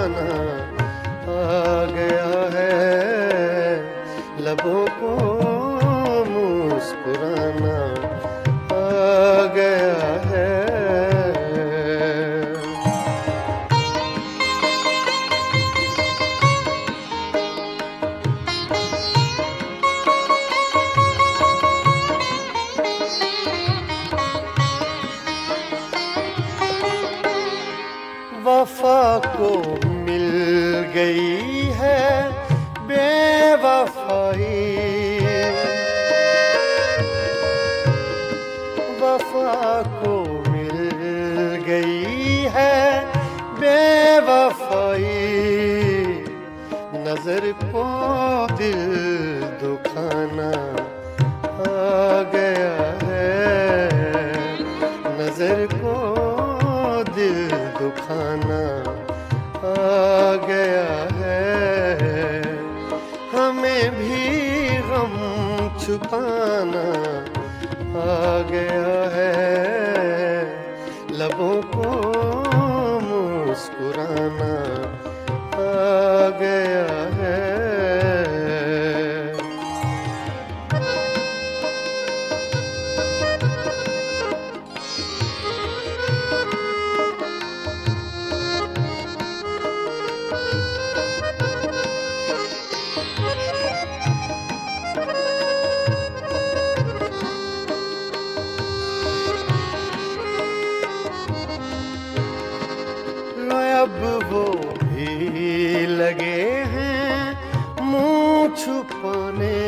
मुस्कुराना आ गया है, लबों को मुस्कुराना आ गया है। वफा को मिल गई है बेवफाई, वफा को मिल गई है बेवफाई, नजर को दिल दुखाना आ गया है, नजर को दिल दुखाना आ गया है। हमें भी गम छुपाना आ गया है, लबों को मुस्कुराना आ गया है। अब वो भी लगे हैं मुँह छुपाने,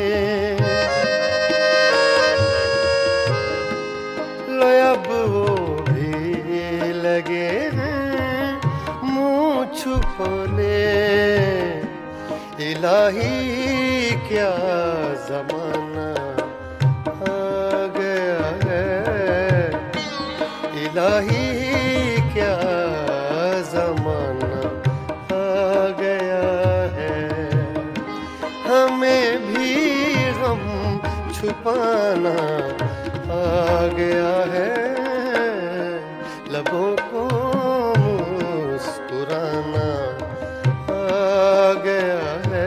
लो अब वो भी लगे हैं मुँह छुपाने। इलाही क्या ज़माना आ गया है, इलाही क्या ज़माना आ गया है। हमें भी गम छुपाना आ गया है, लबों को मुस्कुराना आ गया है।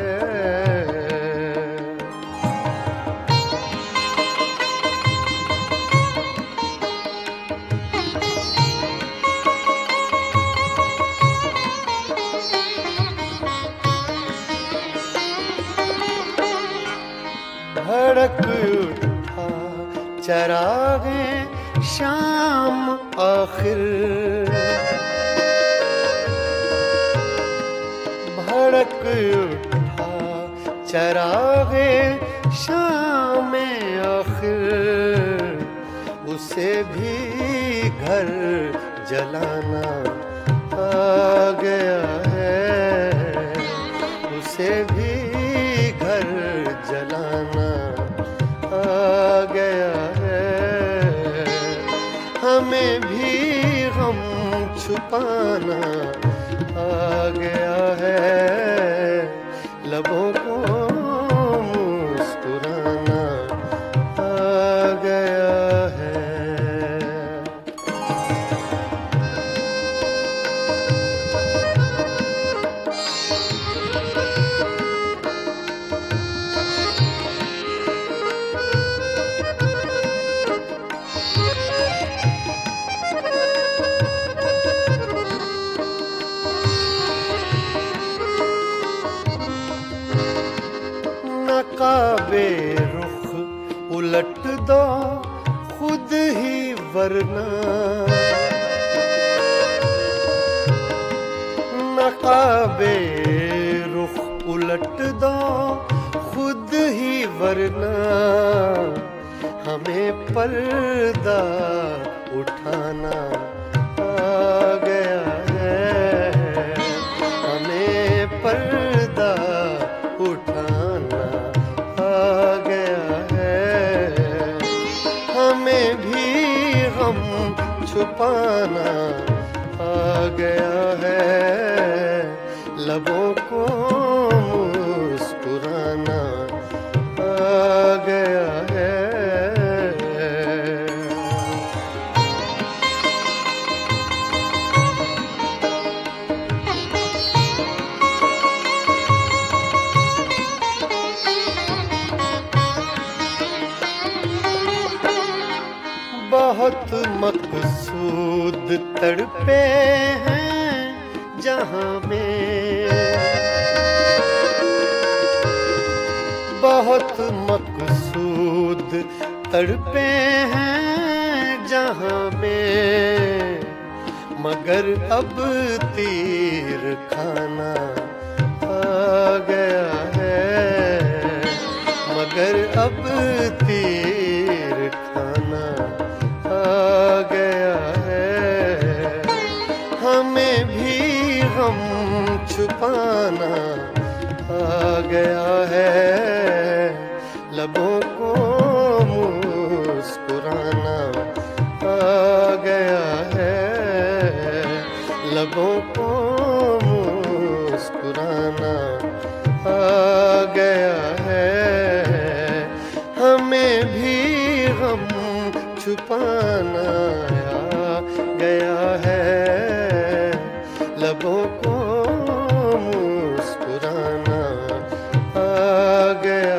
भड़क उठा चरागे शाम आखिर, भड़क उठा चरागे शाम आखिर, उसे भी घर जलाना आ गया है, उसे भी घर जलाना आ गया है। हमें भी गम छुपाना आ गया है, लबों को मुस्कुराना आ गया है। नकाबे रुख उलट दो खुद ही वरना, नकाबे रुख उलट दो खुद ही वरना, हमें पर्दा उठाना आ गया है, हमें पर्दा उठाना आ गया है। हमें भी गम छुपाना आ गया है, लबों को मुस्कुराना आ गया है। बहुत मकसूद तड़पे हैं जहां में, बहुत मकसूद तड़पे हैं जहां में, मगर अब तीर खाना आ गया है, मगर अब तीर खाना आ गया है। हमें भी हम छुपाना आ गया है, लबों को मुस्कुराना आ गया है, लबों को मुस्कुराना आ गया है। हमें भी हम छुपाना आ गया है, लबों को मुस्कुराना आ गया